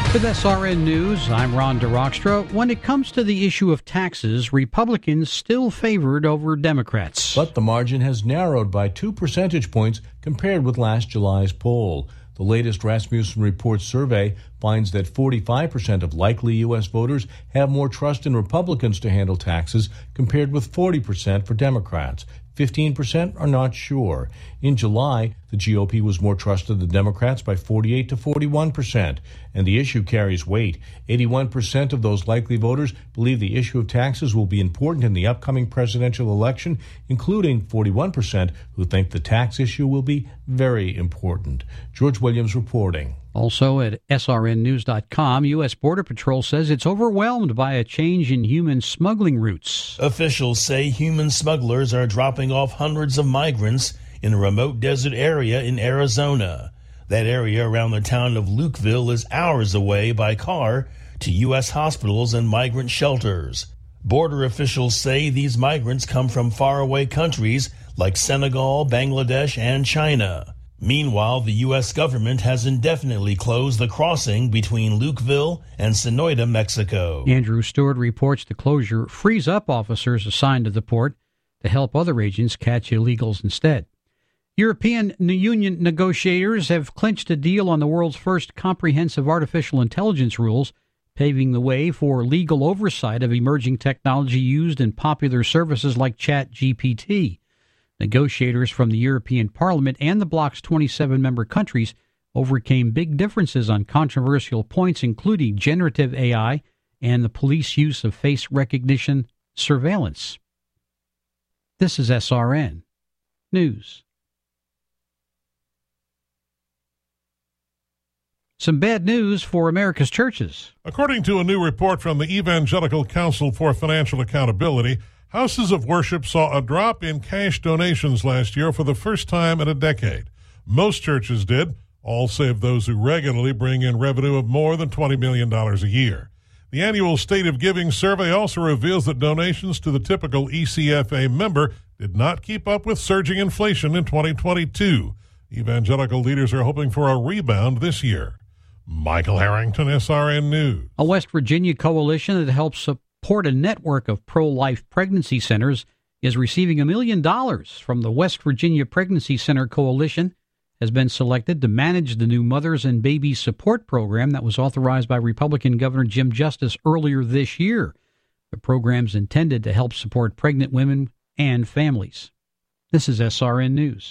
With SRN News, I'm Ron DeRockstra. When it comes to the issue of taxes, Republicans still favored over Democrats. But the margin has narrowed by 2 percentage points compared with last July's poll. The latest Rasmussen Report survey finds that 45% of likely U.S. voters have more trust in Republicans to handle taxes compared with 40% for Democrats. 15% are not sure. In July, the GOP was more trusted than Democrats by 48 to 41%, and the issue carries weight. 81% of those likely voters believe the issue of taxes will be important in the upcoming presidential election, including 41% who think the tax issue will be very important. George Williams reporting. Also at srnnews.com, U.S. Border Patrol says it's overwhelmed by a change in human smuggling routes. Officials say human smugglers are dropping off hundreds of migrants in a remote desert area in Arizona. That area around the town of Lukeville is hours away by car to U.S. hospitals and migrant shelters. Border officials say these migrants come from faraway countries like Senegal, Bangladesh, and China. Meanwhile, the U.S. government has indefinitely closed the crossing between Lukeville and Sonoita, Mexico. Andrew Stewart reports the closure frees up officers assigned to the port to help other agents catch illegals instead. European Union negotiators have clinched a deal on the world's first comprehensive artificial intelligence rules, paving the way for legal oversight of emerging technology used in popular services like ChatGPT. Negotiators from the European Parliament and the bloc's 27-member countries overcame big differences on controversial points, including generative AI and the police use of face recognition surveillance. This is SRN News. Some bad news for America's churches. According to a new report from the Evangelical Council for Financial Accountability, houses of worship saw a drop in cash donations last year for the first time in a decade. Most churches did, all save those who regularly bring in revenue of more than $20 million a year. The annual State of Giving survey also reveals that donations to the typical ECFA member did not keep up with surging inflation in 2022. Evangelical leaders are hoping for a rebound this year. Michael Harrington, SRN News. A West Virginia coalition that helps support a network of pro-life pregnancy centers is receiving $1 million from the West Virginia Pregnancy Center Coalition, has been selected to manage the new Mothers and Babies Support Program that was authorized by Republican Governor Jim Justice earlier this year. The program's intended to help support pregnant women and families. This is SRN News.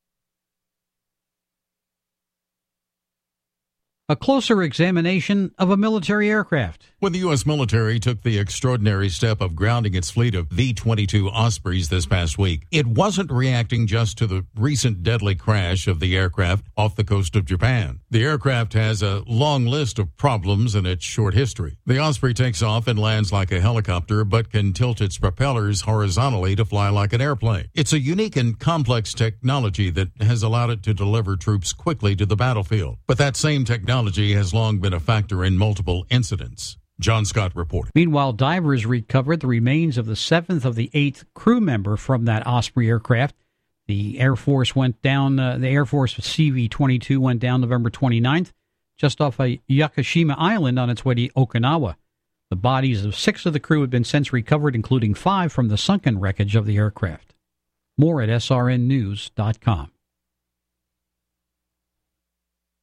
A closer examination of a military aircraft. When the U.S. military took the extraordinary step of grounding its fleet of V-22 Ospreys this past week, it wasn't reacting just to the recent deadly crash of the aircraft off the coast of Japan. The aircraft has a long list of problems in its short history. The Osprey takes off and lands like a helicopter, but can tilt its propellers horizontally to fly like an airplane. It's a unique and complex technology that has allowed it to deliver troops quickly to the battlefield. But that same technology has long been a factor in multiple incidents. John Scott reporting. Meanwhile, divers recovered the remains of the 7th of the 8th crew member from that Osprey aircraft. The Air Force went down, the Air Force CV-22 went down November 29th, just off of Yakushima Island on its way to Okinawa. The bodies of 6 of the crew had been since recovered, including 5 from the sunken wreckage of the aircraft. More at srnnews.com.